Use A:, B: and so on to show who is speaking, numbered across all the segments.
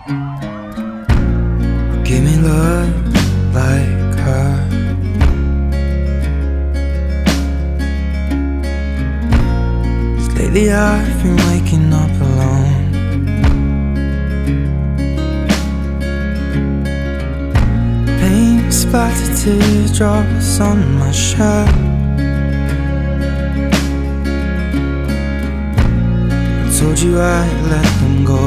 A: Give me love like her. 'Cause lately I've been waking up alone. Paint splattered teardrops on my shirt. I told you I'd let them go,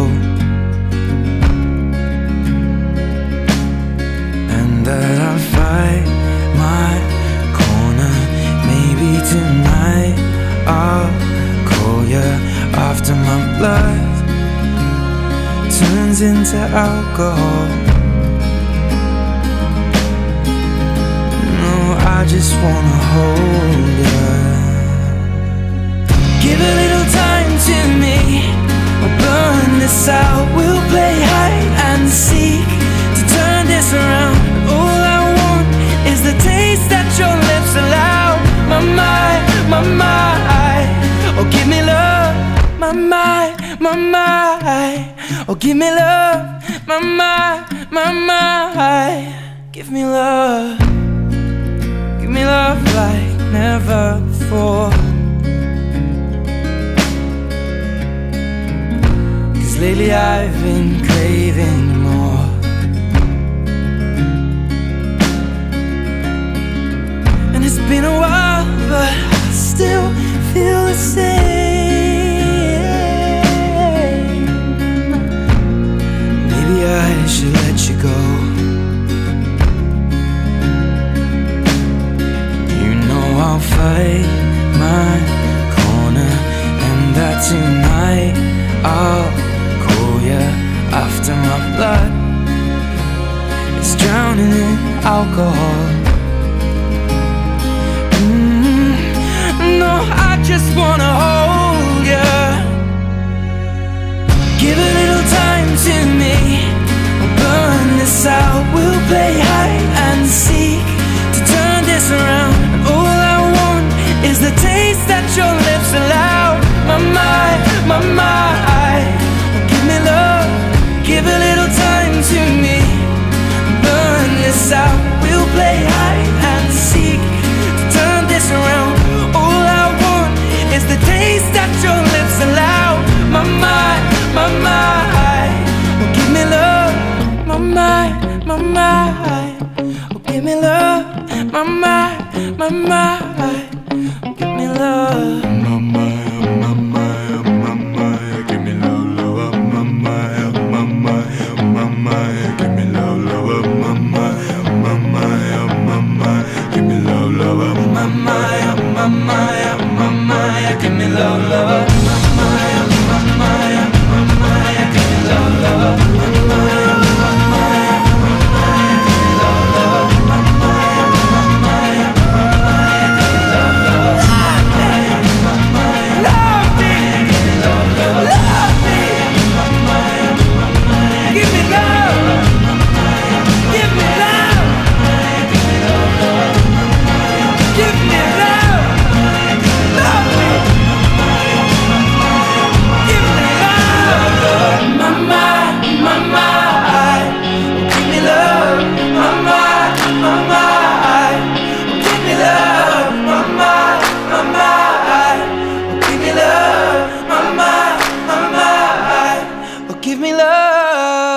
A: that I'll fight my corner. Maybe tonight I'll call you after my blood turns into alcohol. No, I just wanna hold you. Give a little time to me, we'll burn this out. We'll play hide and seek to turn this around. All I want is the taste that your lips allow. My mind, oh give me love. My mind, oh give me love. My mind, give me love. Give me love like never before. 'Cause lately I've been craving more. It's been a while, but I still feel the same. Maybe I should let you go. You know I'll fight my corner, and that tonight I'll call you after my blood is drowning in alcohol. No, I just wanna hold you. Give a little time to me, we'll burn this out. We'll play hide and seek to turn this around. And all I want is the taste that your lips allow. My mind, oh, give me love. Give a little time to me, burn this out. We'll play hide and seek to turn this around. It's the taste that your lips allow. My mind, oh give me love. My mind, oh give me love. My mind, oh give me love. My mind, give me love, love. My mind, give me love, love. My mind, give me love, love. My mind, give me love, love. Give me love.